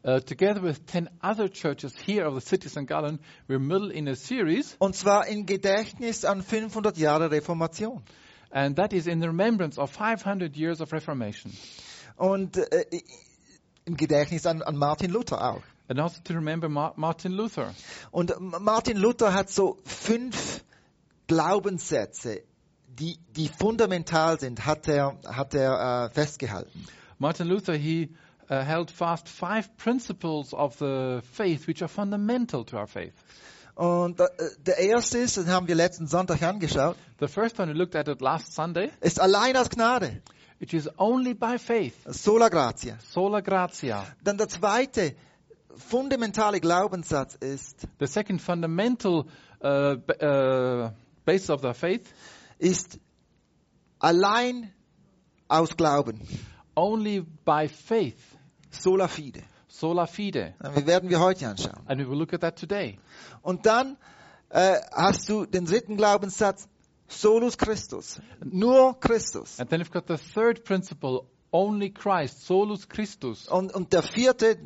Together with 10 other churches here of the city St. Gallen, we're middle in a series, Und zwar in Gedächtnis an 500 Jahre Reformation. and that is in the remembrance of 500 years of Reformation. Und im Gedächtnis an Martin Luther auch. And also to remember Martin Luther. Und Martin Luther hat so 5 Glaubenssätze, die fundamental sind, hat er festgehalten. Martin Luther, he held fast 5 principles of the faith which are fundamental to our faith. Und der erste ist, den haben wir letzten Sonntag angeschaut, The first one we looked at it last Sunday. ist allein aus Gnade. It is only by faith. Sola gratia. Sola gratia. Dann der zweite fundamentale Glaubenssatz ist, The second fundamental basis of the faith, ist allein aus Glauben. only by faith. Sola fide. Sola fide. Das werden wir heute anschauen. And we will look at that today. Und dann hast du den dritten Glaubenssatz, solus Christus. Nur Christus. And then we've got the third principle, only Christ, solus Christus. Und der vierte,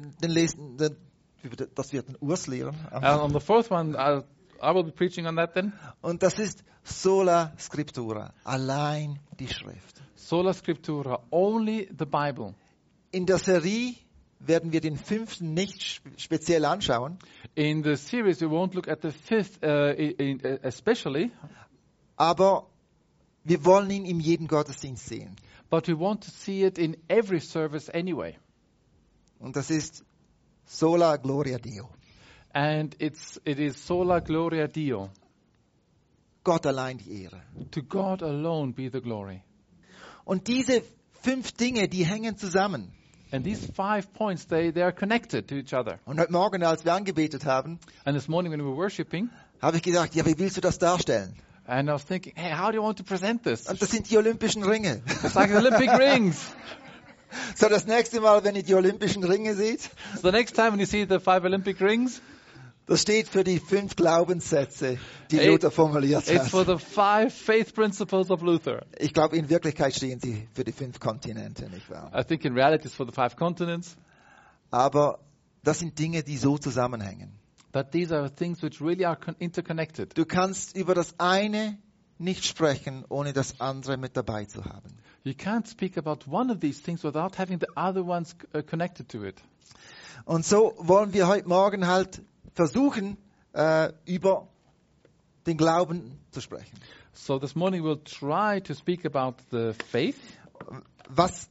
das wird ein Urs lehren. And on the fourth one, I will be preaching on that then. Und das ist sola scriptura. Allein die Schrift. Sola Scriptura, only the Bible. In der Serie werden wir den 5. nicht speziell anschauen. In the series, we won't look at the fifth especially, Aber wir wollen ihn in jedem Gottesdienst sehen. but we want to see it in every service anyway. Und das ist sola gloria Deo. And it is sola gloria Deo. Gott allein die Ehre. To God alone be the glory. Und diese 5 Dinge, die hängen zusammen. And these 5 points, they are connected to each other. Und heute Morgen, als wir angebetet haben, And this morning when we were worshiping, habe ich gedacht, ja, wie willst du das darstellen? and I was thinking, hey, how do you want to present this? Und das sind die Olympischen Ringe. It's like the Olympic rings. So, das nächste Mal, wenn ihr die Olympischen Ringe seht, So the next time when you see the 5 Olympic rings, das steht für die 5 Glaubenssätze, die It- Luther formuliert it's for hat. the 5 faith principles of Luther. Ich glaube, in Wirklichkeit stehen sie für die 5 Kontinente, nicht wahr? I think in reality it's for the 5 continents. Aber das sind Dinge, die so zusammenhängen. But these are things which really are interconnected. Du kannst über das eine nicht sprechen, ohne das andere mit dabei zu haben. You can't speak about one of these things without having the other ones connected to it. Und so wollen wir heute Morgen halt versuchen, über den Glauben zu sprechen. So this morning we'll try to speak about the faith. Was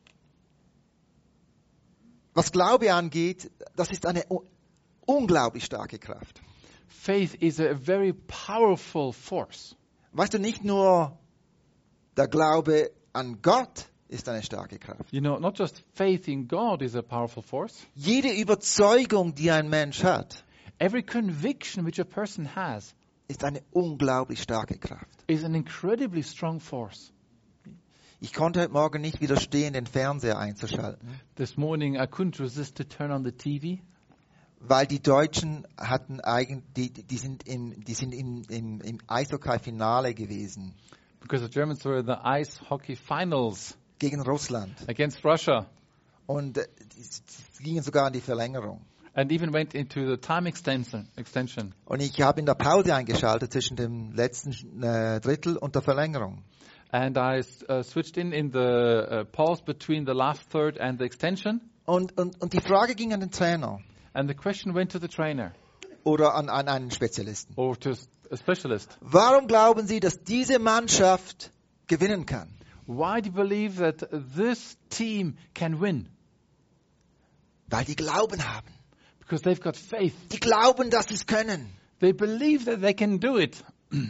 Glaube angeht, das ist eine unglaublich starke Kraft. Faith is a very powerful force. Weißt du, nicht nur der Glaube an Gott ist eine starke Kraft. You know, not just faith in God is a powerful force. Jede Überzeugung, die ein Mensch hat, Every conviction which a person has ist eine unglaublich starke Kraft. is an incredibly strong force. Ich konnte heute Morgen nicht widerstehen, den Fernseher einzuschalten, This morning I couldn't resist to turn on the TV weil die Deutschen hatten die sind im Eishockey-Finale gewesen because the Germans were in the ice hockey finals gegen Russland against Russia und die gingen sogar in die Verlängerung. and even went into the time extension. Und ich habe in der Pause eingeschaltet zwischen dem letzten Drittel und der Verlängerung. And I switched in the pause between the last third and the extension. Und die Frage ging an den Trainer And the question went to the trainer oder an einen Spezialisten. or to a specialist. Warum glauben Sie, dass diese Mannschaft gewinnen kann? Why do you believe that this team can win? Weil die Glauben haben. Because they've got faith. Die glauben, dass sie es können. They believe that they can do it.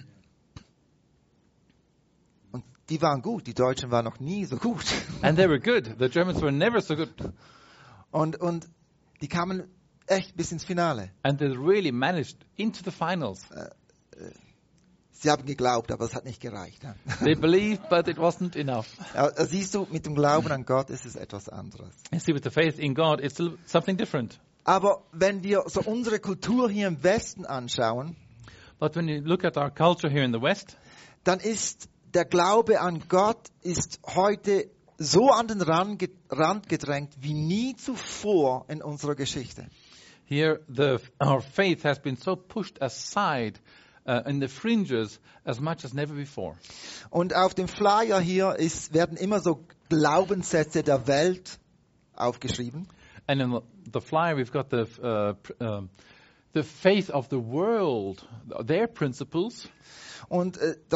Und die waren gut. Die Deutschen waren noch nie so gut. And they were good. The Germans were never so good. Und die kamen echt bis ins Finale. And they really managed into the finals. Sie haben geglaubt, aber es hat nicht gereicht. Ja. They believed, but it wasn't enough. Aber siehst du, mit dem Glauben an Gott ist es etwas anderes. You see, with the faith in God, it's still something different. Aber wenn wir so unsere Kultur hier im Westen anschauen, But when you look at our culture here in the West, dann ist der Glaube an Gott ist heute so an den Rand gedrängt wie nie zuvor in unserer Geschichte. Here, our faith has been so pushed aside in the fringes as much as never before. Und auf dem Flyer hier werden immer so Glaubenssätze der Welt aufgeschrieben. And in the flyer, we've got the faith of the world, their principles. Und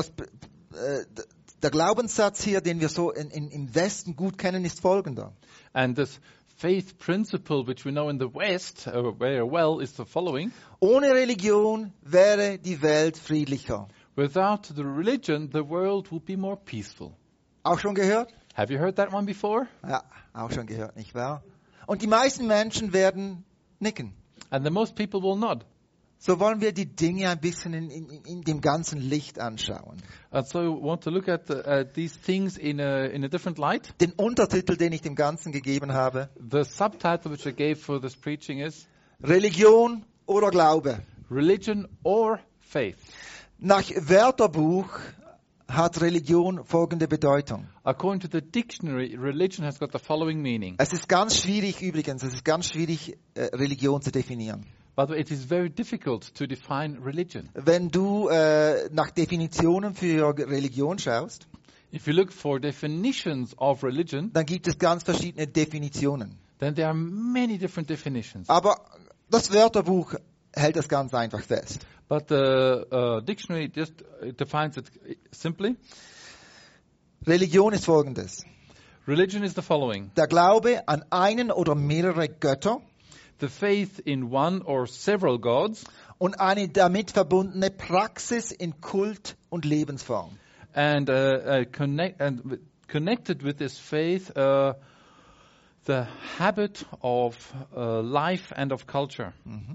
der Glaubenssatz hier, den wir so im Westen gut kennen, ist folgender. And this faith principle, which we know in the West very well, is the following. Ohne Religion wäre die Welt friedlicher. Without the religion, the world would be more peaceful. Auch schon gehört? Have you heard that one before? Ja, auch schon gehört, nicht wahr? Und die meisten Menschen werden nicken. And the most people will nod. So wollen wir die Dinge ein bisschen in dem ganzen Licht anschauen. And so we want to look at these things in a different light. Den Untertitel, den ich dem Ganzen gegeben habe, The subtitle which I gave for this preaching is Religion oder Glaube. Religion or Faith. Nach Wörterbuch hat Religion folgende Bedeutung. According to the dictionary, religion has got the following meaning. Es ist ganz schwierig Religion zu definieren. By the way, it is very difficult to define religion. Wenn du nach Definitionen für Religion schaust, If you look for definitions of religion, dann gibt es ganz verschiedene Definitionen. then there are many different definitions. Aber das Wörterbuch hält das ganz einfach fest. But the dictionary just defines it simply. Religion ist folgendes. Religion is the following. Der Glaube an einen oder mehrere Götter The faith in one or several gods und eine damit verbundene Praxis in Kult und Lebensform. and connected with this faith, the habit of life and of culture.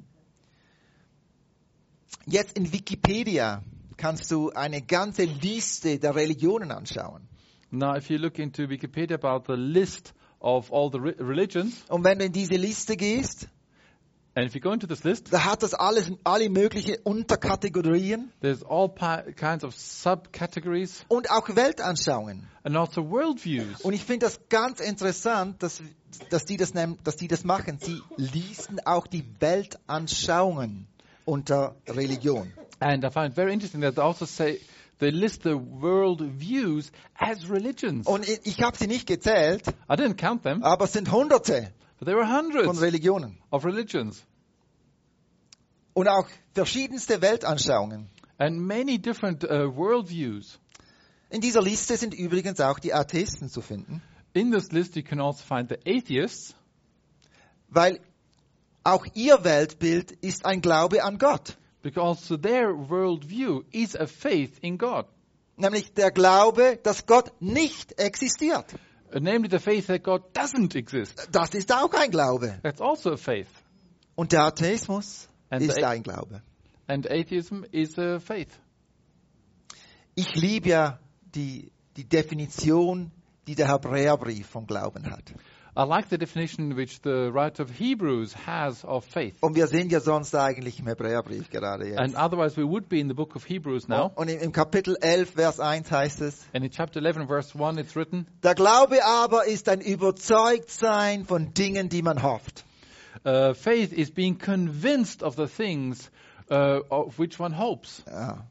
Jetzt in Wikipedia kannst du eine ganze Liste der Religionen anschauen. Now, if you look into Wikipedia about the list of all the religions, Und wenn du in diese Liste gehst, and if you go into this list, da hat das alle möglichen Unterkategorien there's all kinds of subcategories und auch Weltanschauungen. and also worldviews. Und ich finde das ganz interessant, dass die das machen. Sie listen auch die Weltanschauungen unter Religion. And I find it very interesting that they also say they list the world views as religions. Und ich habe sie nicht gezählt, I didn't count them, aber es sind Hunderte but there were von hundreds Religionen. of religions Und auch verschiedenste Weltanschauungen. and many different worldviews. In dieser Liste sind übrigens auch die Atheisten zu finden, In this list, you can also find the atheists, weil auch ihr Weltbild ist ein Glaube an Gott. because their worldview is a faith in God, Nämlich der Glaube, dass Gott nicht existiert. namely the faith that God doesn't exist. Das ist auch ein Glaube. That's also a faith. Und der Atheismus And ist the- ein Glaube. And atheism is a faith. Ich liebe ja die Definition, die der Hebräerbrief vom Glauben hat. I like the definition which the writer of Hebrews has of faith. Und wir sind ja sonst eigentlich im Hebräerbrief gerade jetzt. And otherwise we would be in the book of Hebrews now. Und im Kapitel 11, Vers 1 heißt es, And in chapter 11, verse 1, it's written, der Glaube aber ist ein Überzeugtsein von Dingen, die man hofft. faith is being convinced of the things of which one hopes.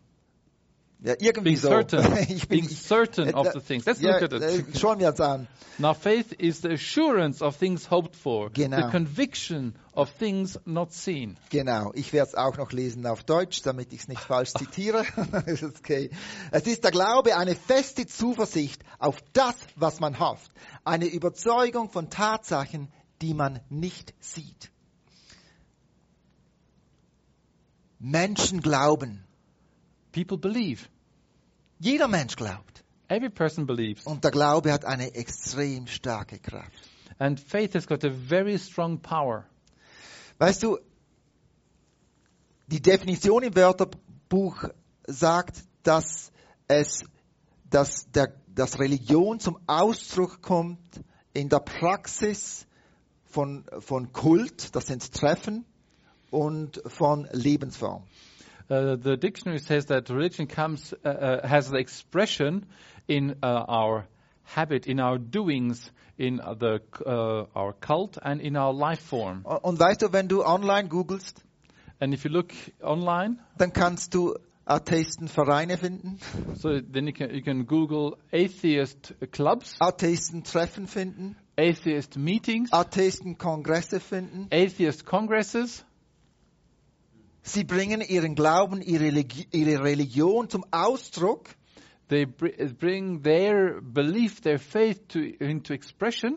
Ja, irgendwie Being so. certain, being certain of the things. Let's look at it. Schauen wir uns an. Now faith is the assurance of things hoped for, Genau. the conviction of things not seen. Genau, ich werde es auch noch lesen auf Deutsch, damit ich es nicht falsch zitiere. Ist okay. Es ist der Glaube eine feste Zuversicht auf das, was man hofft. Eine Überzeugung von Tatsachen, die man nicht sieht. Menschen glauben. People believe. Jeder Mensch glaubt. Every person believes. Und der Glaube hat eine extrem starke Kraft. And faith has got a very strong power. Weißt du, die Definition im Wörterbuch sagt, dass Religion zum Ausdruck kommt in der Praxis von Kult, das sind Treffen, und von Lebensform. The dictionary says that religion has the expression in our habit, in our doings, in our cult and in our life form. Und weißt du, wenn du online googelst, And if you look online, dann kannst du Atheistenvereine finden, so then you can Google atheist clubs, Atheistentreffen finden, atheist meetings, Atheistenkongresse finden. atheist congresses. Sie bringen ihren Glauben, ihre Religion zum Ausdruck They bring their belief, their faith into expression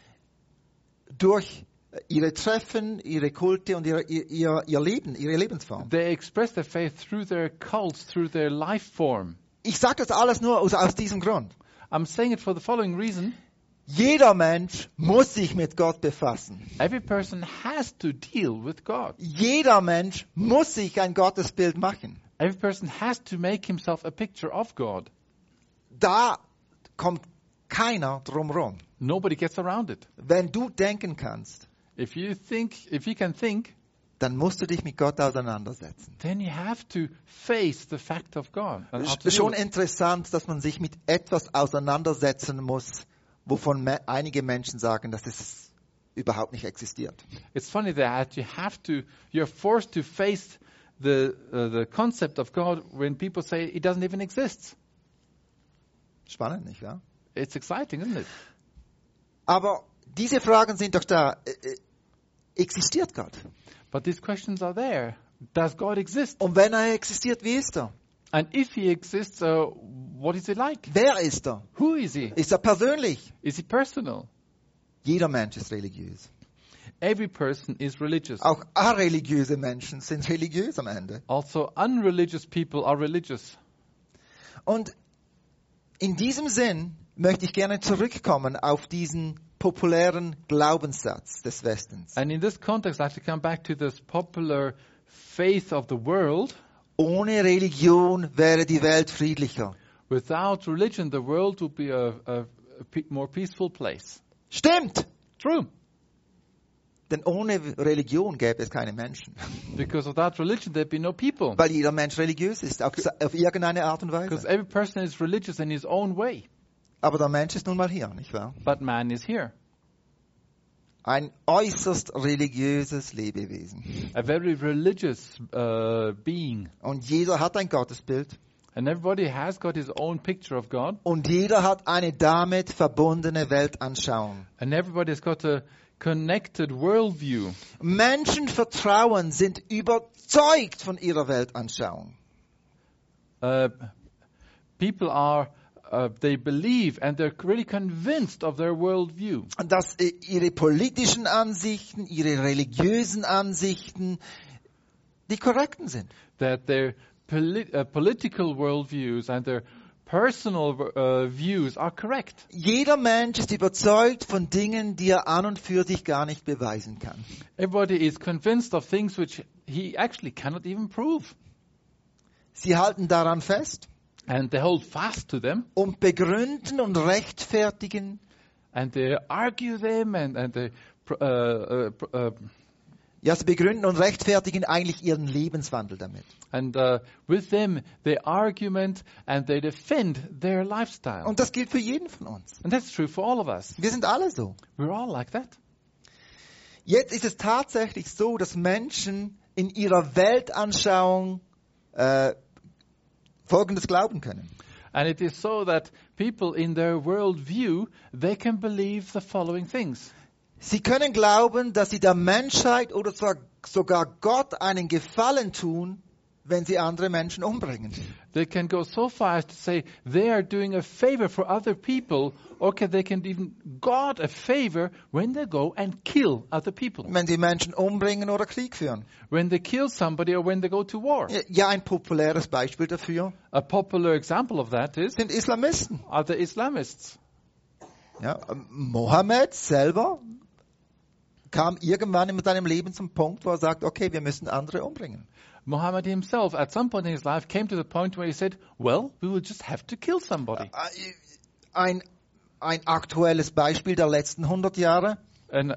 durch ihre Treffen, ihre Kulte und ihr Leben, ihre Lebensform. They express their faith through their cults, through their life form. Ich sage das alles nur aus diesem Grund. I'm saying it for the following reason. Jeder Mensch muss sich mit Gott befassen. Every person has to deal with God. Jeder Mensch muss sich ein Gottesbild machen. Every person has to make himself a picture of God. Da kommt keiner drumherum. Nobody gets around it. Wenn du denken kannst, If you can think, dann musst du dich mit Gott auseinandersetzen. then you have to face the fact of God. And how to Es ist schon do it. interessant, dass man sich mit etwas auseinandersetzen muss, wovon einige Menschen sagen, dass es überhaupt nicht existiert. It's funny that you're forced to face the concept of God when people say it doesn't even exist. Spannend, nicht wahr? It's exciting, isn't it? Aber diese Fragen sind doch da. Existiert Gott? But these questions are there. Does God exist? Und wenn er existiert, wie ist er? And if he exists, what is he like? Wer ist er? Who is he? Ist er persönlich? Is he personal? Jeder Mensch ist religiös. Every person is religious. Auch areligiöse Menschen sind religiös am Ende. Also, unreligious people are religious. Und in diesem Sinn möchte ich gerne zurückkommen auf diesen populären Glaubenssatz des Westens. And in this context, I have to come back to this popular faith of the world. Ohne Religion wäre die Welt friedlicher. Without religion, the world would be a more peaceful place. Stimmt! True. Denn ohne Religion gäbe es keine Menschen. Because without religion, there'd be no people. Weil jeder Mensch religiös ist, auf irgendeine Art und Because Weise. every person is religious in his own way. Aber der Mensch ist nun mal hier, nicht wahr? But man is here. Ein äußerst religiöses Lebewesen. A very religious being. Und jeder hat ein Gottesbild. And everybody has got his own picture of God. Und jeder hat eine damit verbundene Weltanschauung. And everybody's got a connected worldview. Menschenvertrauen sind überzeugt von ihrer Weltanschauung. People are, they believe and they're really convinced of their worldview. Und dass ihre politischen Ansichten, ihre religiösen Ansichten die korrekten sind. That their political worldviews and their personal views are correct. Jeder Mensch ist überzeugt von Dingen, die er an und für sich gar nicht beweisen kann. Everybody is convinced of things which he actually cannot even prove. Sie halten daran fest And they hold fast to them. und begründen und rechtfertigen. And they argue them and they Ja, sie begründen und rechtfertigen eigentlich ihren Lebenswandel damit. and with them they argument and they defend their lifestyle. Und das gilt für jeden von uns. And that's true for all of us. Wir sind alle so. We're all like that. Jetzt ist es tatsächlich so, dass Menschen in ihrer Weltanschauung Folgendes glauben können. And it is so that people in their worldview, they can believe the following things. Sie können glauben, dass sie der Menschheit oder sogar Gott einen Gefallen tun, wenn sie andere Menschen umbringen. They can go so far as to say they are doing a favor for other people, or they can even God a favor when they go and kill other people. Wenn sie Menschen umbringen oder Krieg führen. When they kill somebody or when they go to war. Ja, ein populäres Beispiel dafür A popular example of that sind Islamisten. are the Islamists. Ja, Mohammed selber kam irgendwann in seinem Leben zum Punkt, wo er sagt, okay, wir müssen andere umbringen. Muhammad himself, at some point in his life, came to the point where he said, well, we will just have to kill somebody. Ein aktuelles Beispiel der letzten 100 Jahre An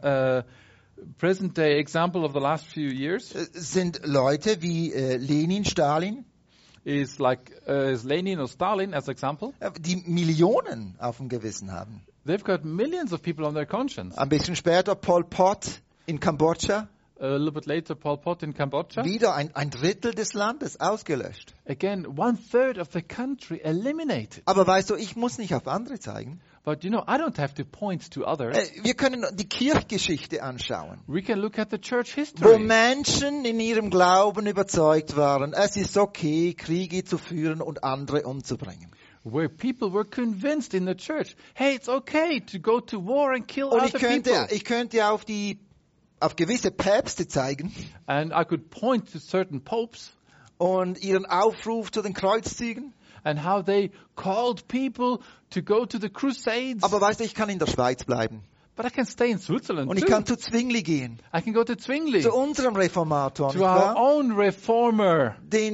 present-day example of the last few years sind Leute wie Lenin, Stalin. is like is Lenin or Stalin as example. die Millionen auf dem Gewissen haben. They've got millions of people on their conscience. Ein bisschen später Pol Pot in Kambodscha, A little bit later, Pol Pot in Cambodia. wieder ein Drittel des Landes ausgelöscht. Again, 1/3 of the country eliminated. Aber weißt du, ich muss nicht auf andere zeigen. But you know, I don't have to point to others. Wir können die Kirchgeschichte anschauen, We can look at the church wo history. Menschen in ihrem Glauben überzeugt waren, es ist okay, Kriege zu führen und andere umzubringen. Where people were convinced in the church, hey, it's okay to go to war and kill Und other people. ich könnte auf gewisse Päpste zeigen And I could point to certain popes und ihren Aufruf zu den Kreuzzügen. and how they called people to go to the crusades. Aber weißt du, ich kann in der Schweiz bleiben. But I can stay in Switzerland Und ich too. kann zu Zwingli gehen, I can go to Zwingli, zu unserem Reformator, nicht to our wahr? own reformer,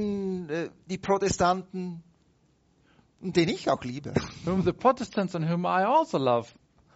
Die Protestanten, den ich auch liebe. whom the Protestants and whom I also love.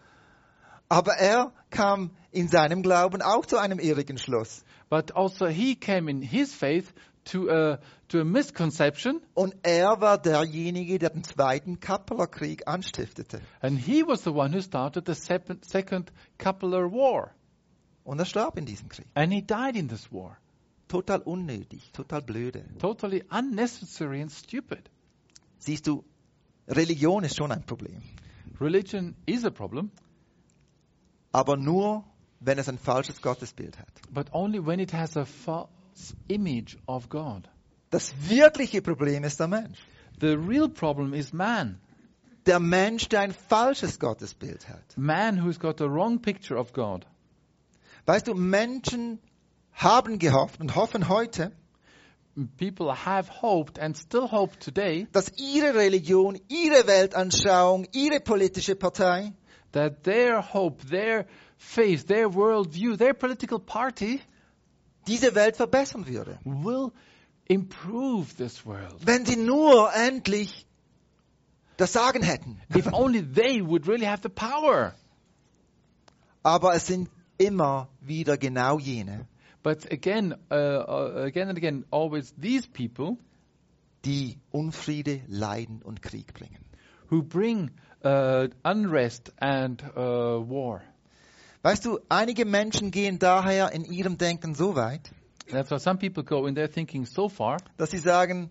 Aber er kam in seinem Glauben auch zu einem irrigen Schluss. But also he came in his faith to a misconception, Und er war derjenige, der den Zweiten Kappelerkrieg anstiftete. and he was the one who started the second Capellar War. Und er starb in diesem Krieg. And he died in this war. Total unnötig, total blöde. Totally unnecessary and stupid. Siehst du, Religion ist schon ein Problem. Religion is a problem, Aber nur, wenn es ein falsches Gottesbild hat. but only when it has a false image of God. Das wirkliche Problem ist der Mensch. The real problem is man. Der Mensch, der ein falsches Gottesbild hat. Man who's got the wrong picture of God. Weißt du, Menschen haben gehofft und hoffen heute, People have hoped and still hope today dass ihre Religion, ihre Weltanschauung, ihre politische Partei that their hope, their faith, their worldview, their political party diese Welt verbessern würde. will improve this world. Wenn sie nur endlich das Sagen hätten. If only they would really have the power. Aber es sind immer wieder genau jene, But again and again, always these people die Unfriede, Leiden und Krieg bringen. who bring unrest and war. Weißt du, einige Menschen gehen daher in ihrem Denken so weit, That's why some people go in their thinking so far dass sie sagen,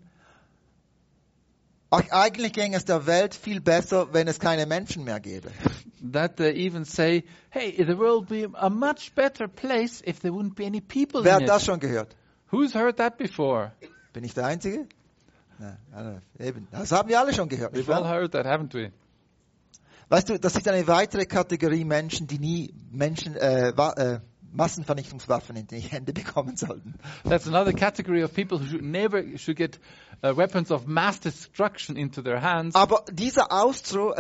ach, eigentlich ginge es der Welt viel besser, wenn es keine Menschen mehr gäbe. that they even say, hey, the world would be a much better place if there wouldn't be any people Wer in hat das it. schon gehört? Who's heard that before? Bin ich der Einzige? Nein, eben. Das haben wir alle schon gehört. Nicht We've all wahr? heard that, haven't we? Weißt du, das ist eine weitere Kategorie Menschen, die nie Massenvernichtungswaffen in die Hände bekommen sollten. That's another category of people who should get weapons of mass destruction into their hands. Aber dieser Ausdruck,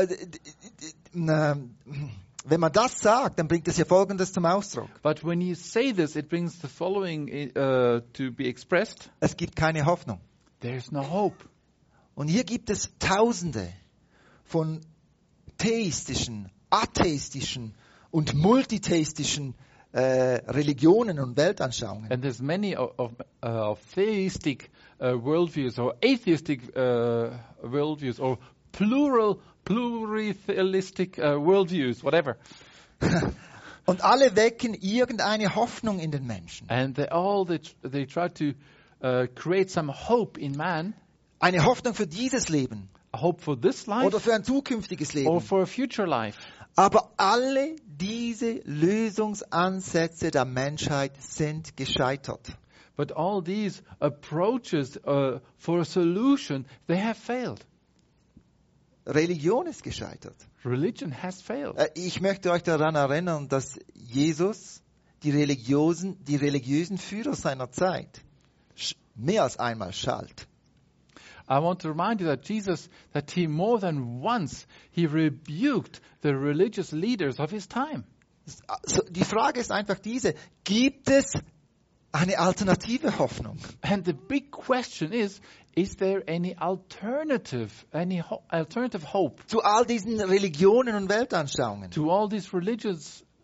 wenn man das sagt, dann bringt es ja Folgendes zum Ausdruck. But when you say this, it brings the following to be expressed. Es gibt keine Hoffnung. There's no hope. Und hier gibt es Tausende von theistischen, atheistischen und multitheistischen Religionen und Weltanschauungen. And there's many of theistic worldviews or atheistic worldviews or pluritheistic worldviews, whatever. Und alle wecken irgendeine Hoffnung in den Menschen. And they try to create some hope in man, Eine Hoffnung für dieses Leben a hope for this oder life für ein zukünftiges or Leben. for a future life. Aber alle diese Lösungsansätze der Menschheit sind gescheitert. But all these approaches for a solution, they have failed. Religion ist gescheitert. Religion has failed. Ich möchte euch daran erinnern, dass Jesus die religiösen Führer seiner Zeit mehr als einmal schalt. I want to remind you that Jesus, that he more than once, he rebuked the religious leaders of his time. Also die Frage ist einfach diese, gibt es eine alternative Hoffnung? And the big question is there any alternative Zu all diesen Religionen und Weltanschauungen? to all these religious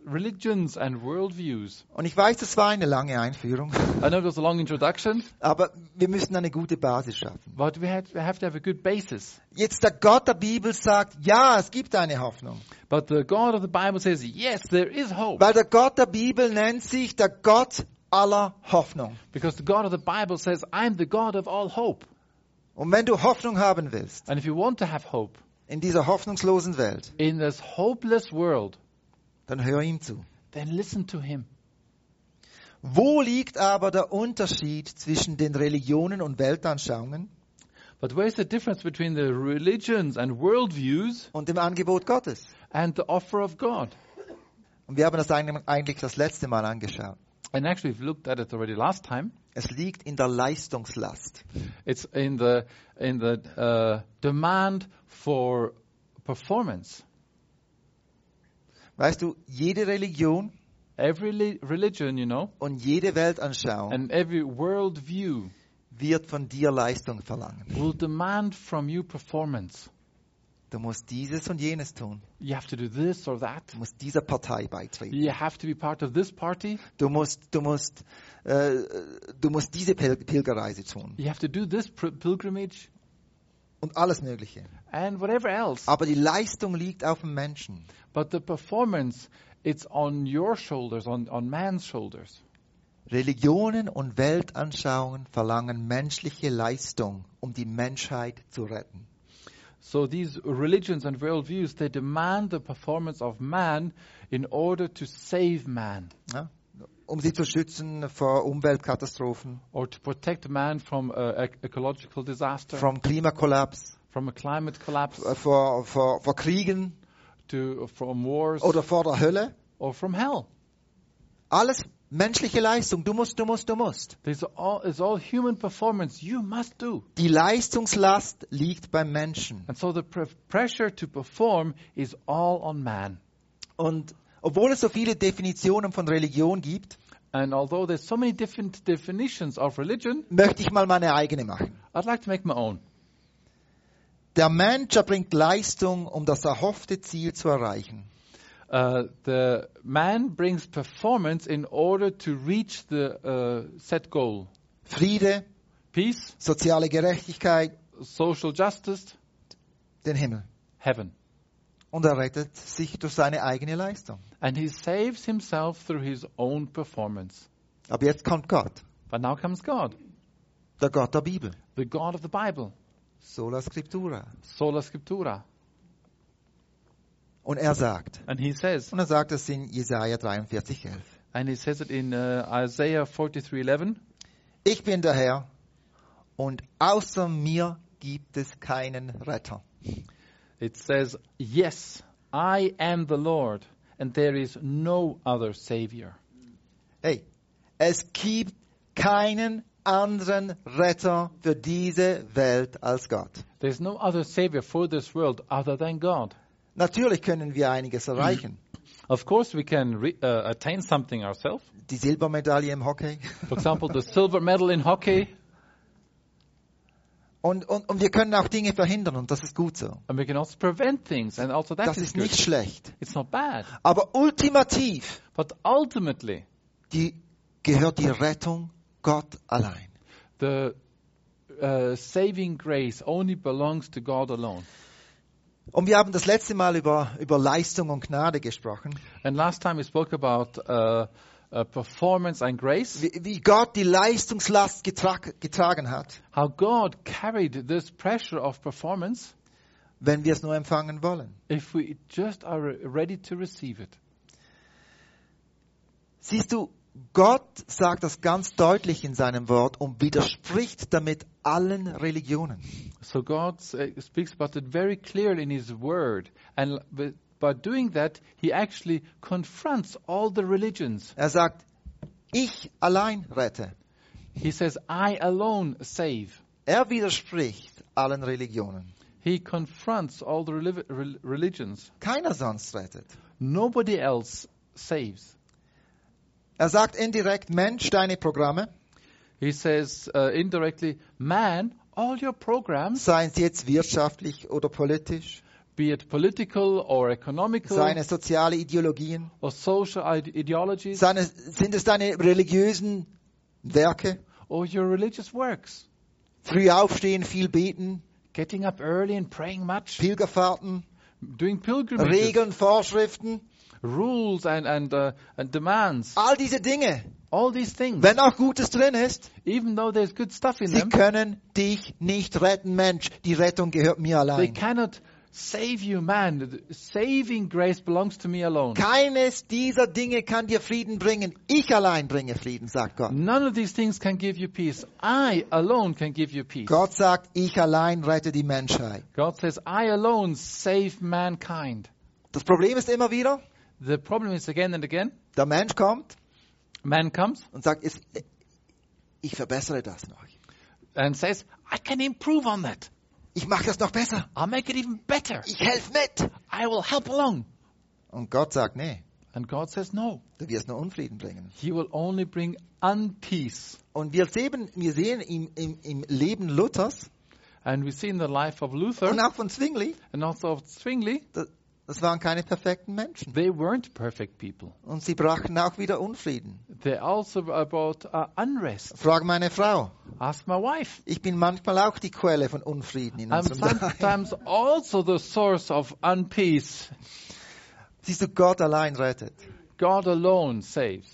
religions and worldviews. Und ich weiß, das war eine lange Einführung, I know it was a long introduction, aber wir müssen eine gute Basis schaffen. but we have to have a good basis. Jetzt der Gott der Bibel sagt, ja, es gibt eine Hoffnung. But the God of the Bible says, yes, there is hope. Weil der Gott der Bibel nennt sich der Gott aller Hoffnung. Because the God of the Bible says, I'm the God of all hope. Und wenn du Hoffnung haben willst, And if you want to have hope in dieser hoffnungslosen Welt, in this hopeless world, dann hör ihm zu. then listen to him. Wo liegt aber der Unterschied zwischen den Religionen und Weltanschauungen But where's the difference between the religions and worldviews und dem Angebot Gottes? and the offer of God? Und wir haben das eigentlich das letzte Mal angeschaut. And actually, we've looked at it already last time. Es liegt in der Leistungslast. It's in the demand for performance. Weißt du, jede Religion Every religion, you know, und jede Weltanschauung and every worldview wird von dir Leistung verlangen. will demand from you performance. Du musst dieses und jenes tun. You have to do this or that. Du musst dieser Partei beitreten. You have to be part of this party. Du musst diese Pilgerreise tun You have to do this pilgrimage und alles Mögliche. and whatever else. Aber die Leistung liegt auf dem Menschen. But the performance, it's on your shoulders, on man's shoulders. Religionen und Weltanschauungen verlangen menschliche Leistung, um die Menschheit zu retten. So these religions and worldviews, they demand the performance of man in order to save man, Ja? Um sie zu schützen vor Umweltkatastrophen, or to protect man from ecological disaster, vom Klimakollaps, from a climate collapse, vor Kriegen from wars, oder vor der Hölle. or from hell. Alles menschliche Leistung. Du musst. It's all human performance. You must do. Die Leistungslast liegt beim Menschen. And so the pressure to perform is all on man. Und obwohl es so viele Definitionen von Religion gibt, And although there's so many different definitions of religion, möchte ich mal meine eigene machen. I'd like to make my own. Der Mensch erbringt Leistung, um das erhoffte Ziel zu erreichen. The man brings performance in order to reach the set goal. Friede, Peace, soziale Gerechtigkeit, social justice, den Himmel. heaven. Und er rettet sich durch seine eigene Leistung. And he saves himself through his own performance. Aber jetzt kommt Gott, But now comes God, der Gott der Bibel. the God of the Bible, Sola Scriptura. sola scriptura. Und er sagt es in Jesaja 43,11. And he says it in Isaiah 43:11. Ich bin der Herr und außer mir gibt es keinen Retter. It says, yes, I am the Lord, and there is no other Savior. Hey, es gibt keinen anderen Retter für diese Welt als Gott. There's no other Savior for this world other than God. Natürlich können wir einiges erreichen. Of course, we can attain something ourselves. Die Silbermedaille im Hockey. For example, the silver medal in hockey. Und wir können auch Dinge verhindern und das ist gut so. And we can also prevent things, and also that Das is ist good. nicht schlecht. It's not bad. Aber ultimativ But ultimately, gehört die Rettung Gott allein. the saving grace only belongs to God alone. Und wir haben das letzte Mal über Leistung und Gnade gesprochen. And last time we spoke about performance and grace. Wie Gott die Leistungslast getragen hat, How God carried this pressure of performance wenn wir es nur empfangen wollen. if we just are ready to receive it. Siehst du, Gott sagt das ganz deutlich in seinem Wort und widerspricht damit allen Religionen. So God speaks about it very clearly in His Word. And by doing that, He actually confronts all the religions. Er sagt, ich allein rette. He says, I alone save. Er widerspricht allen Religionen. He confronts all the religions. Keiner sonst rettet. Nobody else saves. Er sagt indirekt, Mensch, deine Programme, He says indirectly, man, all your programs, seien sie jetzt wirtschaftlich oder politisch, be it political or economical seine soziale Ideologien, or social ideologies sind es deine religiösen Werke, or your religious works. früh aufstehen, viel beten, Getting up early and praying much, Pilgerfahrten, doing pilgrimages, Regeln, Vorschriften, rules and demands, all diese Dinge, all these things, wenn auch Gutes drin ist, even though there's good stuff in sie them, können dich nicht retten, Mensch. Die Rettung gehört mir they allein. cannot save you, man. The saving grace belongs to me alone. Keines dieser Dinge kann dir Frieden bringen. Ich allein bringe Frieden, sagt Gott. None of these things can give you peace. I alone can give you peace. Gott sagt, ich allein rette die Menschheit. God says, I alone save mankind. Das Problem ist immer wieder, The problem is again and again, der Mensch kommt man comes und sagt, ich verbessere das noch. and says, I can improve on that. Ich mache das noch besser. I'll make it even better. Ich helfe mit. I will help along. Und Gott sagt, nee, And God says, no. du wirst nur Unfrieden bringen. He will only bring unpeace. Und wir sehen im Leben Luthers And we see in the life of Luther und auch von Zwingli, and also of Zwingli, das waren keine perfekten Menschen. they weren't perfect people. Und sie brachten auch wieder Unfrieden. They also brought unrest. Frag meine Frau. Ask my wife. Ich bin manchmal auch die Quelle von Unfrieden in I'm unserem Daheim. sometimes also the source of unpeace. Siehst du, Gott allein rettet. God alone saves.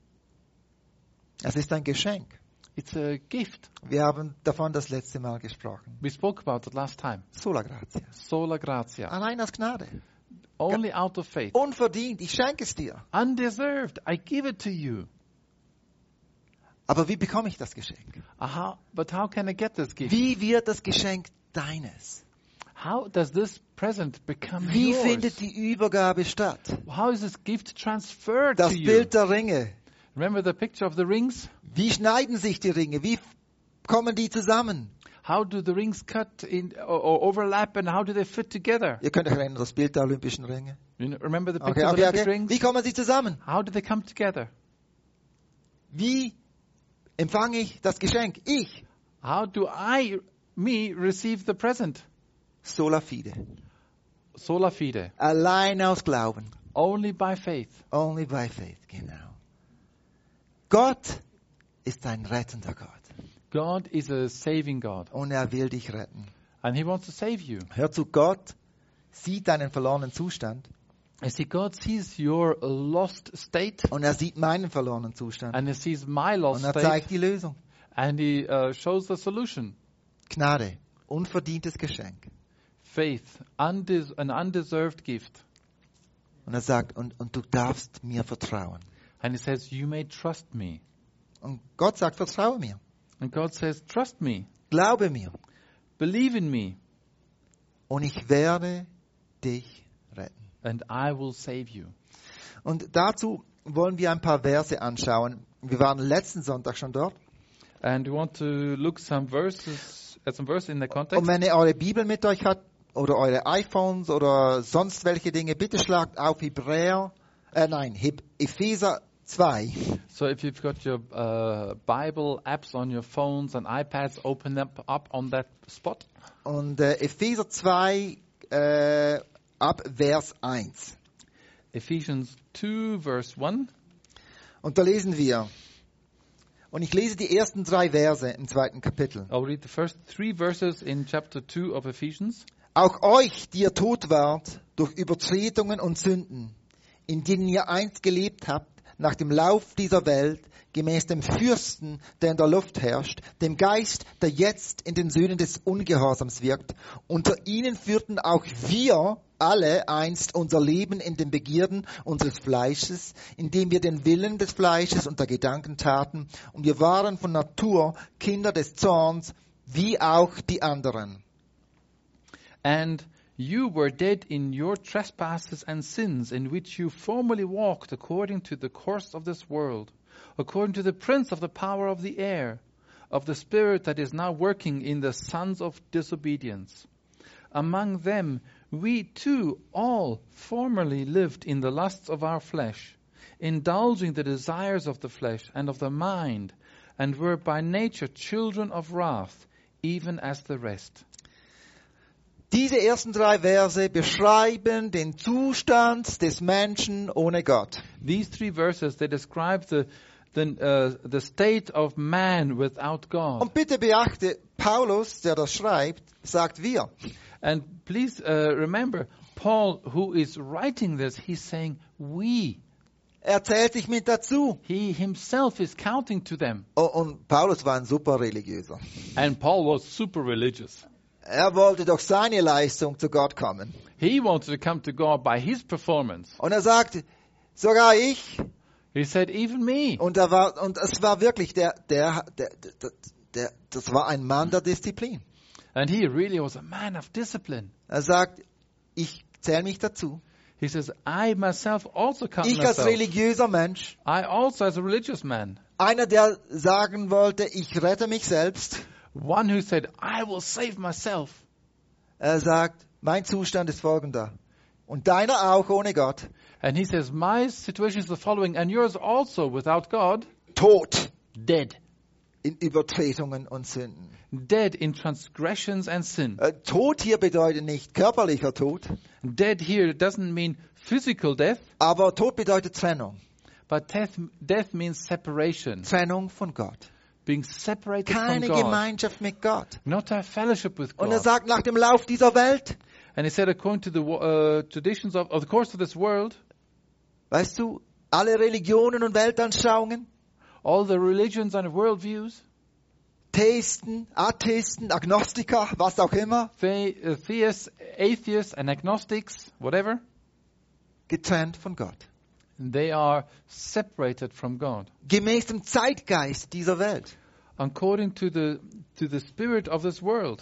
Es ist ein Geschenk. It's a gift. Wir haben davon das letzte Mal gesprochen. We spoke about it last time. Sola gratia. Sola gratia. Allein aus Gnade. Only out of faith. Unverdient, ich schenke es dir. Undeserved. I give it to you. Aber wie bekomme ich das Geschenk? But how can I get this gift? Wie wird das Geschenk deines? How does this present become Wie yours? findet die Übergabe statt? How is this gift transferred Das to you? Bild der Ringe. Remember the picture of the rings? Wie schneiden sich die Ringe? Wie kommen die zusammen? How do the rings cut in or overlap, and how do they fit together? Ihr könnt euch erinnern, das Bild der Olympischen Ringe. Remember the picture Okay, of the okay, Olympic okay. rings? Wie kommen sie zusammen? How do they come together? Wie empfange ich das Geschenk? Ich. How do me receive the present? Sola fide. Sola fide. Allein aus Glauben. Only by faith. Only by faith, genau. Gott ist ein rettender Gott. God is a saving God, Und er will dich retten. and He wants to save you. Hör zu, Gott sieht deinen verlorenen Zustand You see, God sees your lost state, und er sieht meinen verlorenen Zustand. and He sees my lost Und er state, zeigt die Lösung. and He shows the solution. Gnade, unverdientes Geschenk. Faith, an undeserved gift. Und er sagt, und du darfst mir vertrauen. And He says, you may trust me. Und Gott sagt, vertraue mir. And God says, trust me, Glaube mir. believe in me, Und ich werde dich retten. and I will save you. Und dazu wollen wir ein paar Verse anschauen. Wir waren letzten Sonntag schon dort. And we want to look at some verses in the context. Und wenn ihr eure Bibel mit euch habt, oder eure iPhones oder sonst welche Dinge, bitte schlagt auf Epheser 2. So if you've got your Bible apps on your phones and iPads, open them up on that spot. Und Epheser 2 ab Vers 1. Ephesians 2, verse 1. Und da lesen wir, und ich lese die ersten 3 Verse im 2. Kapitel. I'll read the first 3 verses in chapter 2 of Ephesians. Auch euch, die ihr tot wart durch Übertretungen und Sünden, in denen ihr einst gelebt habt, nach dem Lauf dieser Welt, gemäß dem Fürsten, der in der Luft herrscht, dem Geist, der jetzt in den Söhnen des Ungehorsams wirkt. Unter ihnen führten auch wir alle einst unser Leben in den Begierden unseres Fleisches, indem wir den Willen des Fleisches und der Gedanken taten, und wir waren von Natur Kinder des Zorns, wie auch die anderen. And you were dead in your trespasses and sins, in which you formerly walked according to the course of this world, according to the prince of the power of the air, of the spirit that is now working in the sons of disobedience. Among them we too all formerly lived in the lusts of our flesh, indulging the desires of the flesh and of the mind, and were by nature children of wrath, even as the rest. Diese ersten 3 Verse beschreiben den Zustand des Menschen ohne Gott. These 3 verses, they describe the state of man without God. Und bitte beachte, Paulus, der das schreibt, sagt wir. And please remember, Paul, who is writing this, he's saying we. Er zählt sich mit dazu. He himself is counting to them. Und Paulus war ein super Religiöser. And Paul was super religious. Er wollte durch seine Leistung zu Gott kommen. He wanted to come to God by his performance. Und er sagt, sogar ich. He said, even me. Und es war wirklich das war ein Mann der Disziplin. And he really was a man of discipline. Er sagt, ich zähle mich dazu. He says, I myself also count Ich als myself. religiöser Mensch, I also as a religious man. einer, der sagen wollte, ich rette mich selbst. One who said, I will save myself. Er sagt, mein Zustand ist folgender. Und deiner auch ohne Gott. And he says, my situation is the following, and yours also without God. Tod Dead. in Übertretungen und Sünden. Dead in transgressions and sin. Tod hier bedeutet nicht körperlicher Tod, Dead here doesn't mean physical death, aber Tod bedeutet Trennung. but death means separation. Trennung von Gott. Being separated Keine from God. Gemeinschaft mit Gott. Not to have fellowship with Und er God. sagt, nach dem Lauf dieser Welt, And he said, according to the traditions of the course of this world, weißt du, alle Religionen und Weltanschauungen, all the religions and worldviews, Theisten, Atheisten, Agnostiker, was auch immer, theists, atheists, and agnostics, whatever, getrennt von Gott. they are separated from God. Gemäß dem Zeitgeist dieser Welt. According to the spirit of this world,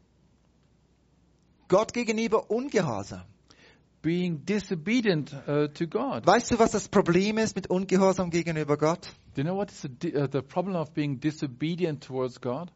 Gott gegenüber ungehorsam. being disobedient to God. Weißt du, was das Problem ist mit Ungehorsam gegenüber Gott? Do you know what is the problem of being disobedient towards God?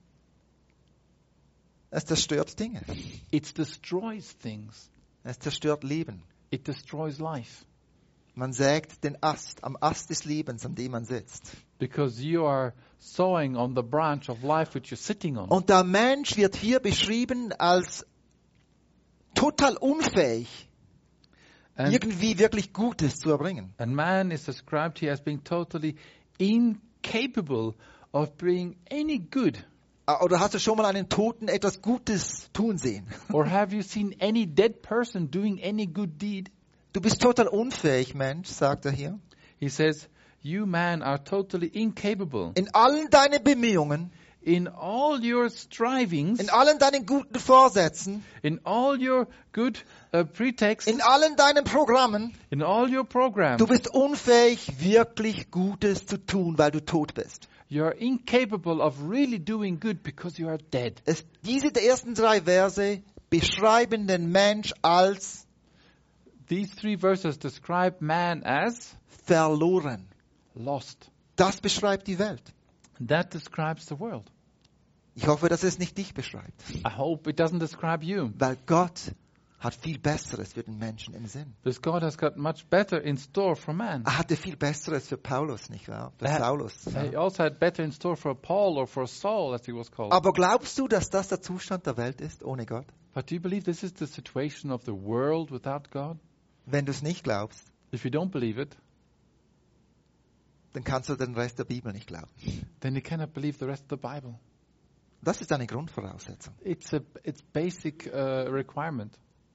Es zerstört Dinge. It destroys things. Es zerstört Leben. It destroys life. Man sägt den Ast am Ast des Lebens, an dem man sitzt. Because you are sawing on the branch of life which you're sitting on. Und der Mensch wird hier beschrieben als total unfähig, irgendwie wirklich Gutes zu erbringen. And man is described here as being totally incapable of bringing any good. Oder hast du schon mal einen Toten etwas Gutes tun sehen? Or have you seen any dead person doing any good deed? Du bist total unfähig, Mensch, sagt er hier. He says, you man are totally incapable. In allen deinen Bemühungen, In all your strivings, in allen deinen guten Vorsätzen, in all your good pretexts, in allen deinen Programmen, in all your programs, du bist unfähig, wirklich Gutes zu tun, weil du tot bist. you are incapable of really doing good because you are dead. Diese ersten 3 Verse beschreiben den Mensch als These 3 verses describe man as verloren. lost. Das beschreibt die Welt. That describes the world. Ich hoffe, dass es nicht dich beschreibt. I hope it doesn't describe you. Weil Gott hat viel Besseres für den Menschen im Sinn. Because God has got much better in store for man. Er hatte viel Besseres für Paulus, nicht wahr? Für Saulus. He also had better in store for Paul or for Saul, as he was called. Aber glaubst du, dass das der Zustand der Welt ist, ohne Gott? But do you believe this is the situation of the world without God? Wenn du es nicht glaubst, If you don't believe it, dann kannst du den Rest der Bibel nicht glauben. then you cannot believe the rest of the Bible. Das ist eine Grundvoraussetzung. It's basic requirement.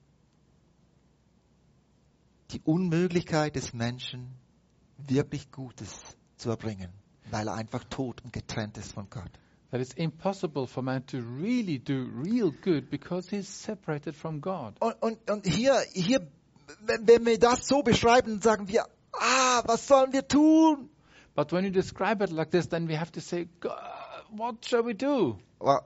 Die Unmöglichkeit des Menschen, wirklich Gutes zu erbringen, weil er einfach tot und getrennt ist von Gott. That it's impossible for man to really do real good because he's separated from God. Und hier, wenn wir das so beschreiben, sagen wir, was sollen wir tun? But when you describe it like this, then we have to say, God, what shall we do?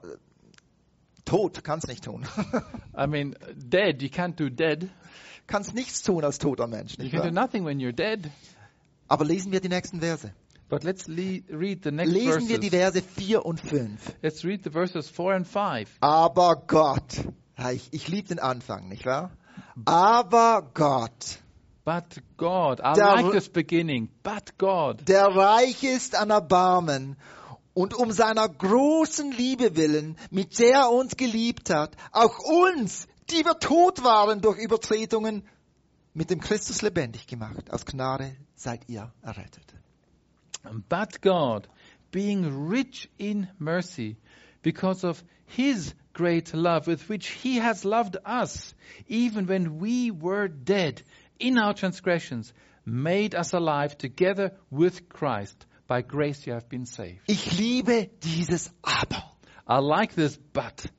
Tot kannst nicht tun. I mean, dead, you can't do dead. Kannst nichts tun als toter Mensch. You Nicht can do wahr? nothing when you're dead. Aber lesen wir die nächsten Verse. But let's read the next Lesen wir die verses. Verse 4 und 5. Let's read the verses 4 and 5. Aber Gott, ich liebe den Anfang, nicht wahr? Aber Gott, But God, I Der- like this beginning. But God, der reich ist an Erbarmen und um seiner großen Liebe willen, mit der er uns geliebt hat, auch uns, die wir tot waren durch Übertretungen, mit dem Christus lebendig gemacht. Aus Gnade seid ihr errettet. But God, being rich in mercy, because of his great love with which he has loved us, even when we were dead in our transgressions, made us alive together with Christ. By grace you have been saved. Ich liebe dieses Aber. I like this but.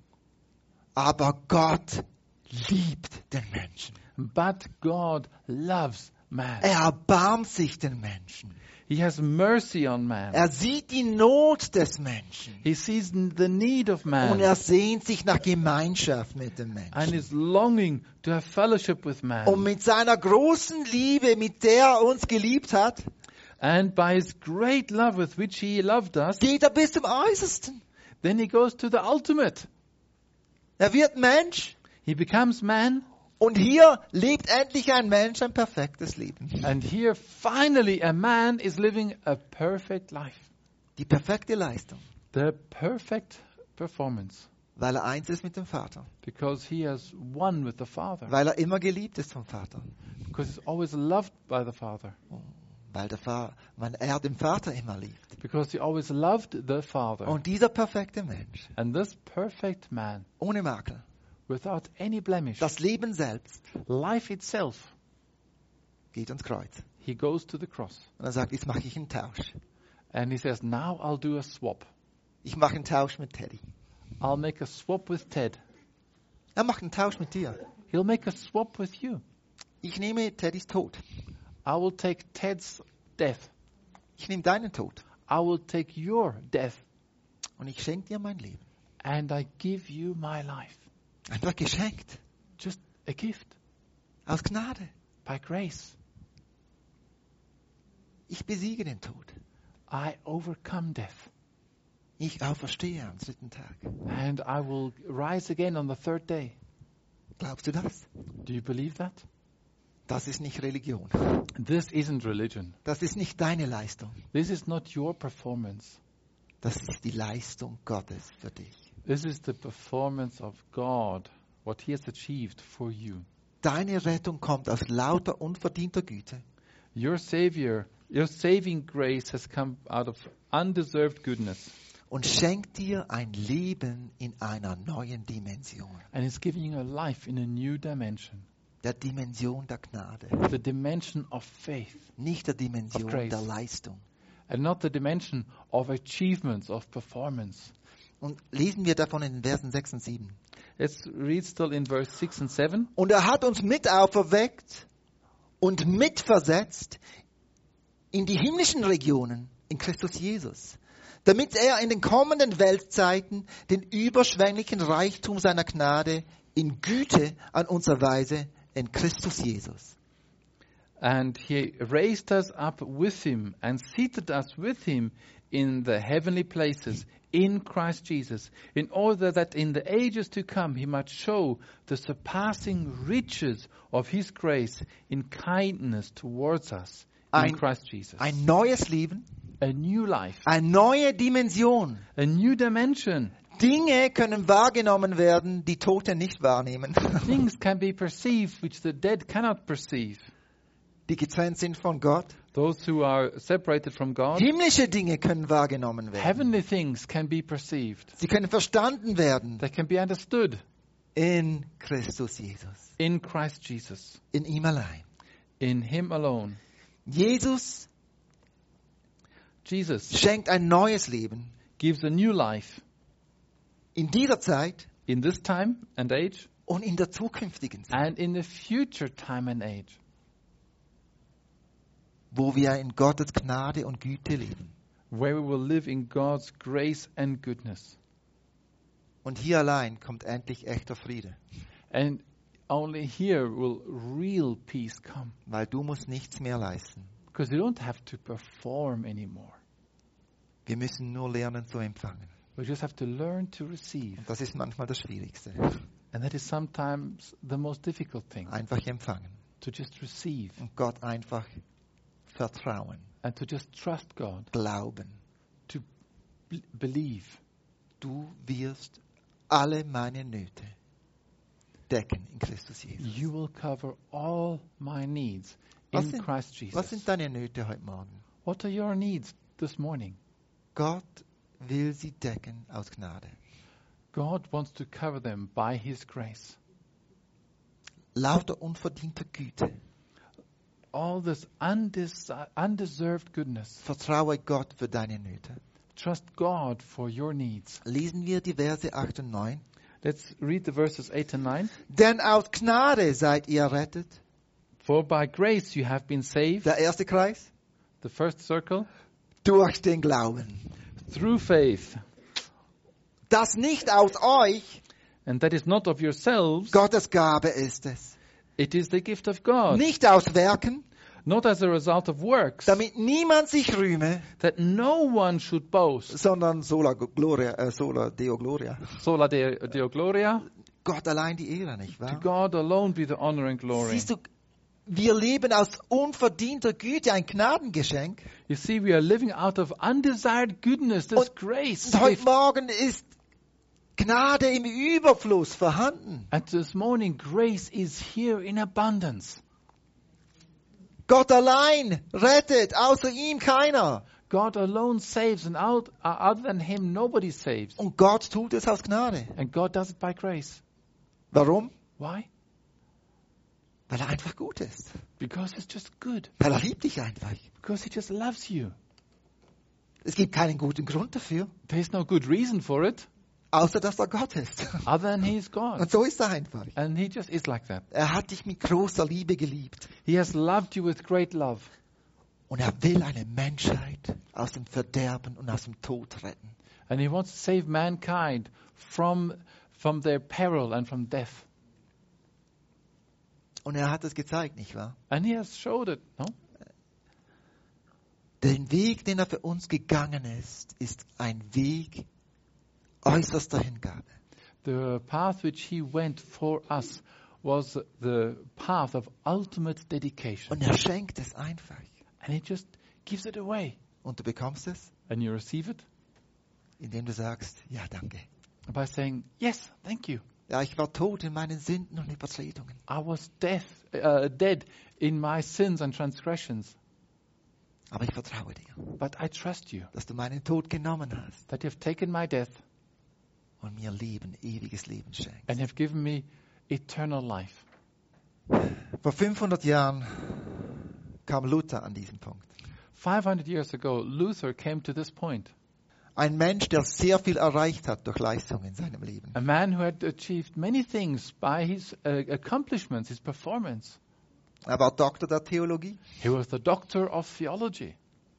Aber Gott liebt den Menschen. But God loves man. Er erbarmt sich den Menschen. He has mercy on man. Er sieht die Not des Menschen. He sees the need of man. Und er sehnt sich nach Gemeinschaft mit dem And Menschen. is longing to have fellowship with man. Und mit seiner großen Liebe, mit der er uns geliebt hat, And by his great love with which he loved us, geht er bis zum Äußersten. then he goes to the ultimate. Er wird Mensch. He becomes man. Und hier lebt endlich ein Mensch ein perfektes Leben. And here finally a man is living a perfect life. Die perfekte Leistung. The perfect performance. Weil er eins ist mit dem Vater. Because he has one with the Father. Weil er immer geliebt ist vom Vater. Because he's always loved by the Father. Weil er den Vater immer liebt. Because he always loved the Father. Und dieser perfekte Mensch, And this perfect man, ohne Makel, without any blemish, das Leben selbst, life itself, geht ans Kreuz. he goes to the cross. Und er sagt, jetzt mache ich einen Tausch. And he says, now I'll do a swap. Ich mache einen Tausch mit Teddy. I'll make a swap with Ted. Er macht einen Tausch mit dir. He'll make a swap with you. Ich nehme Teddys Tod. I will take Ted's death. Ich nehme deinen Tod. I will take your death. Und ich schenke dir mein Leben. And I give you my life. Einfach geschenkt. Just a gift. Aus Gnade. By grace. Ich besiege den Tod. I overcome death. Ich auferstehe am 3. Tag. And I will rise again on the 3rd day. Glaubst du das? Do you believe that? Das ist nicht Religion. This isn't religion. Das ist nicht deine Leistung. This is not your performance. Das ist die Leistung Gottes für dich. This is the performance of God, what he has achieved for you. Deine Rettung kommt aus lauter unverdienter Güte. Your Savior, your saving grace has come out of undeserved goodness. Und schenkt dir ein Leben in einer neuen Dimension. And is giving you a life in a new dimension. Der Dimension der Gnade. The dimension of faith. Nicht der Dimension Of grace. der Leistung. And not the dimension of achievements, of performance. Und lesen wir davon in den Versen 6 und 7. Let's read still in verse 6 and 7. Und er hat uns mit auferweckt und mitversetzt in die himmlischen Regionen in Christus Jesus, damit er in den kommenden Weltzeiten den überschwänglichen Reichtum seiner Gnade in Güte an uns erweise in Christus Jesus. And he raised us up with him and seated us with him in the heavenly places in Christ Jesus, in order that in the ages to come he might show the surpassing riches of his grace in kindness towards us in Christ Jesus. Ein neues Leben, A new life, eine neue Dimension. a new dimension. Dinge können wahrgenommen werden, die Tote nicht wahrnehmen, Things can be perceived which the dead cannot perceive. die getrennt sind von Gott. Those who are separated from God. Himmlische Dinge können wahrgenommen werden. Heavenly things can be perceived. Sie können verstanden werden They can be understood in Christus Jesus, in Christ Jesus, in ihm allein. in him alone. Jesus Jesus schenkt ein neues Leben gives a new life in dieser Zeit in this time and age und in der zukünftigen Zeit, and in the future time and age, wo wir in Gottes Gnade und Güte leben. where we will live in God's grace and goodness. Und hier allein kommt endlich echter Friede, And only here will real peace come, weil du musst nichts mehr leisten. because you don't have to perform anymore. Wir müssen nur lernen zu empfangen. We just have to learn to receive. Und das ist manchmal das Schwierigste. And that is sometimes the most difficult thing, Einfach empfangen to just receive und Gott einfach vertrauen, and to just trust God, glauben. to believe. Du wirst alle meine Nöte, decken in Christus Jesus. You will cover all my needs Was in sind- Christ Jesus. Was sind deine Nöte heute Morgen? What are your needs this morning? Gott will sie decken aus Gnade. God wants to cover them by His grace. Lauter unverdienter Güte. All this undeserved goodness. Vertraue Gott für deine Nöte. Trust God for your needs. Lesen wir die Verse 8 und 9. Let's read the verses 8 and 9. Denn aus Gnade seid ihr errettet. For by grace you have been saved. Der erste Kreis. The first circle. Durch den Glauben. Through faith. Das nicht aus euch, And that is not of yourselves. Gottes Gabe ist es. It is the gift of God. Nicht aus Werken, Not as a result of works. damit niemand sich rühme, That no one should boast. sondern sola Deo Gloria. Sola Deo Gloria. Gott allein die Ehre, nicht To wahr? God alone be the honor and glory. Siehst du, wir leben aus unverdienter Güte, ein Gnadengeschenk. You see, we are living out of undesired goodness, this Und- grace. Und heute gift. Morgen ist Gnade im Überfluss vorhanden. And this morning, grace is here in abundance. Gott allein rettet, außer ihm keiner. God alone saves, and other than Him, nobody saves. Und Gott tut es aus Gnade. And God does it by grace. Warum? Why? Weil er einfach gut ist. Because He's just good. Weil er liebt dich einfach. Because He just loves you. Es gibt keinen guten Grund dafür, There's no good reason for it, außer dass er Gott ist. other than He's God. Und so ist er einfach. And He just is like that. Er hat dich mit großer Liebe geliebt. He has loved you with great love. Und er will eine Menschheit aus dem Verderben und aus dem Tod retten. And He wants to save mankind from their peril and from death. Und er hat es gezeigt, nicht wahr? And He has showed it, no? Den Weg, den er für uns gegangen ist, ist ein Weg äußerster Hingabe. The path which He went for us was the path of ultimate dedication. Und er schenkt es einfach. And He just gives it away. Und du bekommst es, And you receive it indem du sagst, ja, danke. by saying, yes, thank you. Ja, ich war tot in meinen Sünden und Übertretungen. I was dead in my sins and transgressions. Aber ich vertraue dir, But I trust you dass du meinen Tod genommen hast that you have taken my death und mir Leben, ewiges Leben schenkst. and have given me eternal life. Vor 500 Jahren kam Luther an diesen Punkt. 500 years ago, Luther came to this point. Ein Mensch, der sehr viel erreicht hat durch Leistung in seinem Leben. A man who had achieved many things by his accomplishments, his performance. Er war Doktor der Theologie, He was the doctor of theology.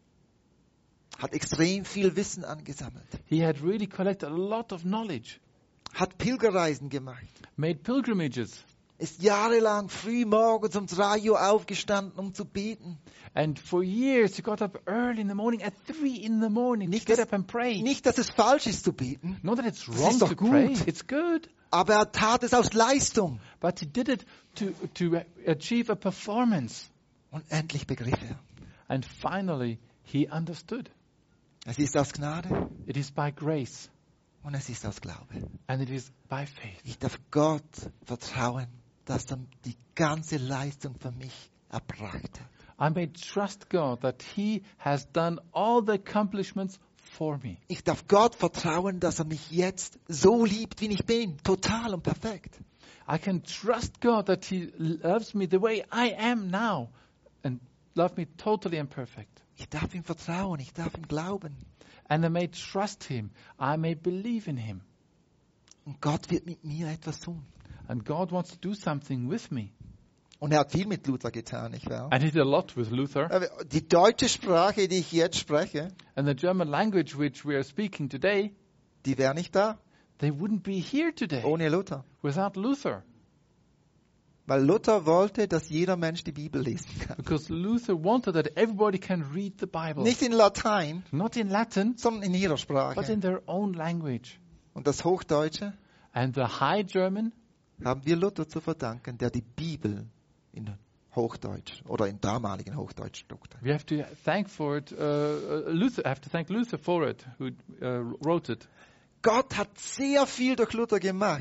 hat extrem viel Wissen angesammelt, He had really collected a lot of knowledge, hat Pilgerreisen gemacht, made pilgrimages, ist jahrelang früh morgens um 3 Uhr aufgestanden, um zu beten. and for years he got up early in the morning, at 3 in the morning, to Nicht, get dass- up and pray. Nicht, dass es falsch ist zu beten, Not that it's Das wrong ist doch to gut. pray, it's good, aber er tat es aus Leistung. but he did it to achieve a performance. Und endlich begriff er. And finally, he understood. Es ist aus Gnade It is by grace, und es ist aus Glaube. and it is by faith. Ich darf Gott vertrauen, dass er die ganze Leistung für mich erbracht hat. I may trust God that He has done all the accomplishments for me. Ich darf Gott vertrauen, dass er mich jetzt so liebt, wie ich bin. Total und perfekt. I can trust God that He loves me the way I am now and love me totally and perfect. Ich darf ihm vertrauen, ich darf ihm glauben. And I may trust Him. I may believe in Him. Und Gott wird mit mir etwas tun. And God wants to do something with me. Und er hat viel mit Luther getan, nicht wahr? And He did a lot with Luther. Aber die deutsche Sprache, die ich jetzt spreche, And the German language which we are speaking today, die wäre nicht da they wouldn't be here today ohne Luther. without Luther. Weil Luther wollte, dass jeder Mensch die Bibel lesen kann. Because Luther wanted that everybody can read the Bible. Nicht in Latein, Not in Latin, sondern in ihrer but Sprache. in their own language. Und das Hochdeutsche And the High German, haben wir Luther zu verdanken, der die Bibel in Hochdeutsch oder in damaligen Hochdeutsch druckte. we have to thank for it. Luther, have to thank Luther for it, who wrote it. Gott hat sehr viel durch Luther gemacht.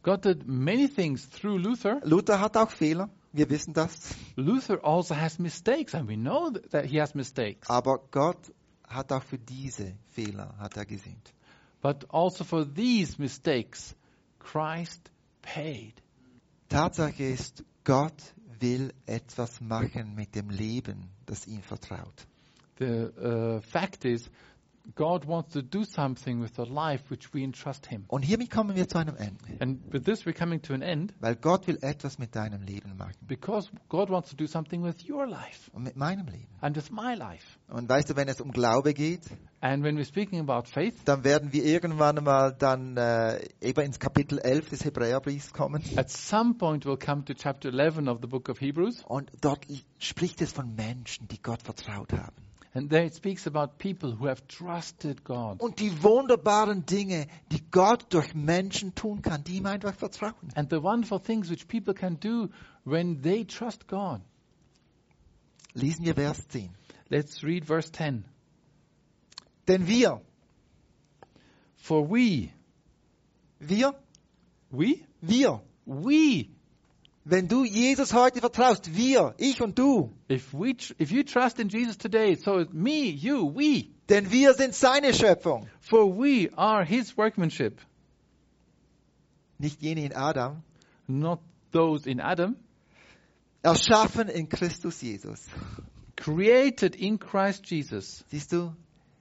God did many things through Luther. Luther hat auch Fehler, wir wissen das. Luther also has mistakes, and we know that he has mistakes. Aber Gott hat auch für diese Fehler hat er gesehnt. But also for these mistakes, Christ paid. Tatsache ist, Gott will etwas machen mit dem Leben, das ihm vertraut. The fact is, God wants to do something with the life which we entrust Him. Und hiermit kommen wir zu einem Ende. And with this, we're coming to an end Weil Gott will etwas mit deinem Leben machen. because God wants to do something with your life Und mit meinem Leben. and with my life. Und weißt du, wenn es um Glaube geht, And when we're speaking about faith, dann werden wir irgendwann mal dann eben ins Kapitel 11 des Hebräerbriefs kommen. at some point we'll come to chapter 11 of the book of Hebrews. Und dort spricht es von Menschen, die Gott vertraut haben. And there it speaks about people who have trusted God. Und die wunderbaren Dinge, die Gott durch Menschen tun kann, die ihm einfach vertrauen. And the wonderful things which people can do when they trust God. Lesen wir Vers 10. Let's read verse 10. Denn wir, For we, wenn du Jesus heute vertraust, wir, ich und du, if you trust in Jesus today, so me, you, we, denn wir sind seine Schöpfung. for we are His workmanship, Nicht jene in Adam, not those in Adam, erschaffen in Christus Jesus. created in Christ Jesus. Siehst du,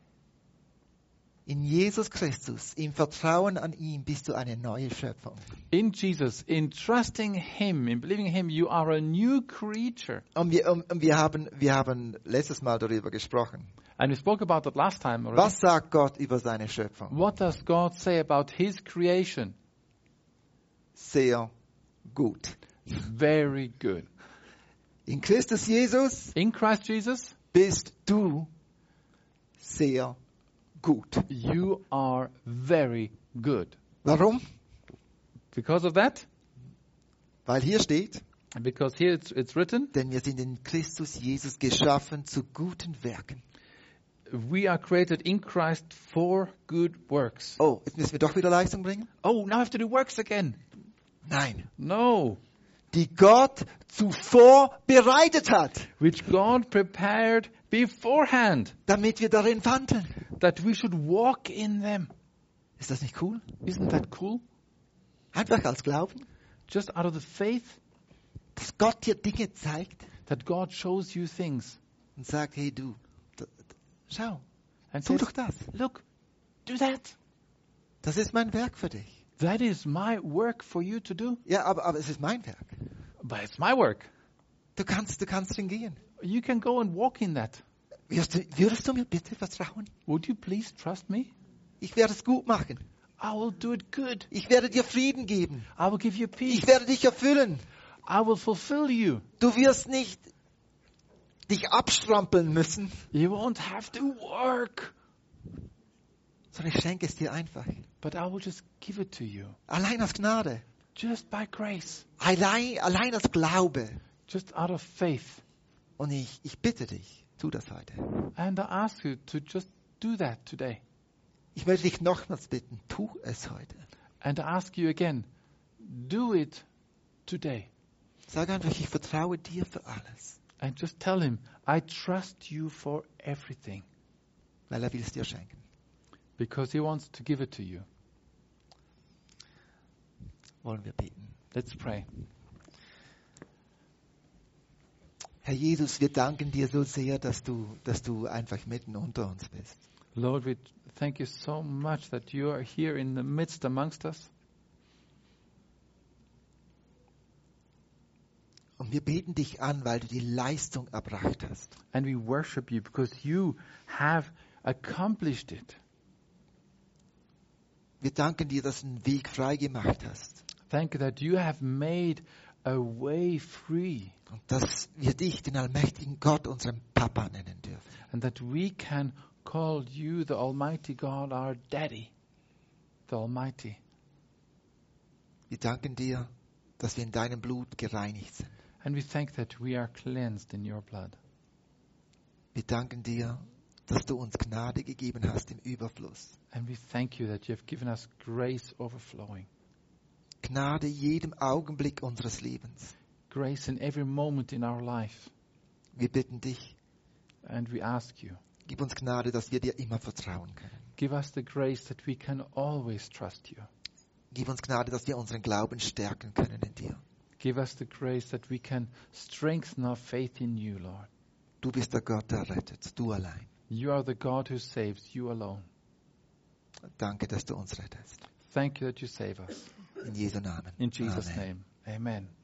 in Jesus Christus, im Vertrauen an ihn, bist du eine neue Schöpfung. In Jesus, in trusting Him, in believing in Him, you are a new creature. Und wir haben letztes Mal darüber gesprochen. And we spoke about that last time already. Was sagt Gott über seine Schöpfung? What does God say about His creation? Sehr gut. Very good. In Christus Jesus In Christ Jesus, bist du sehr gut. you are very good. Warum? Because of that, Weil hier steht, because here it's written, denn wir sind in Christus Jesus geschaffen zu guten Werken. we are created in Christ for good works. Oh, jetzt müssen wir doch wieder Leistung bringen? Oh, now I have to do works again. Nein. No. Die Gott zuvor bereitet hat, Which God prepared beforehand, damit wir darin wandeln. that we should walk in them. Ist das nicht cool? Isn't that cool? Einfach als Glauben, Just out of the faith dass Gott dir Dinge zeigt that God shows you things und sagt, hey du, schau, and tu says, doch das. look, do that. Das ist mein Werk für dich. That is my work for you to do. Ja, aber es ist mein Werk. But it's my work. Du kannst drin gehen. You can go and walk in that. Würdest du mir bitte vertrauen? Would you please trust me? Ich werde es gut machen. I will do it good. Ich werde dir Frieden geben. I will give you peace. Ich werde dich erfüllen. I will fulfill you. Du wirst nicht dich abstrampeln müssen, You won't have to work. sondern ich schenke es dir einfach. But I will just give it to you. Allein aus Gnade. Just by grace. Allein aus Glaube. Just out of faith. Und ich bitte dich, tu das heute. And I ask you to just do that today. Ich möchte dich nochmals bitten, tu es heute. And I ask you again, do it today. Sag einfach, ich vertraue dir für alles. And just tell Him, I trust you for everything. Weil will es dir schenken. Because He wants to give it to you. Wollen wir beten. Let's pray. Herr Jesus, wir danken dir so sehr, dass du einfach mitten unter uns bist. Lord, we thank you so much that you are here in the midst amongst us. Und wir beten dich an, weil du die Leistung erbracht hast. And we worship you because you have accomplished it. Wir danken dir, dass du einen Weg frei gemacht hast. Thank you that you have made a way free. Und dass wir dich, den allmächtigen Gott, unseren Papa nennen dürfen. And that we can call you, the Almighty God, our Daddy, the Almighty. Wir danken dir, dass wir in deinem Blut gereinigt sind. And we thank that we are cleansed in your blood. Wir danken dir, dass du uns Gnade gegeben hast im Überfluss. And we thank you that you have given us grace overflowing. Gnade jedem Augenblick unseres Lebens. Grace in every moment in our life. Wir bitten dich, And we ask you, gib uns Gnade, dass wir dir immer vertrauen können. give us the grace that we can always trust you. Gib uns Gnade, dass wir unseren Glauben stärken können in dir. Give us the grace that we can strengthen our faith in you, Lord. Du bist der Gott, der rettet, du allein. You are the God who saves, you alone. Danke, dass du uns rettest. Thank you that you save us. In Jesu Namen. In Jesus' Amen. name, amen.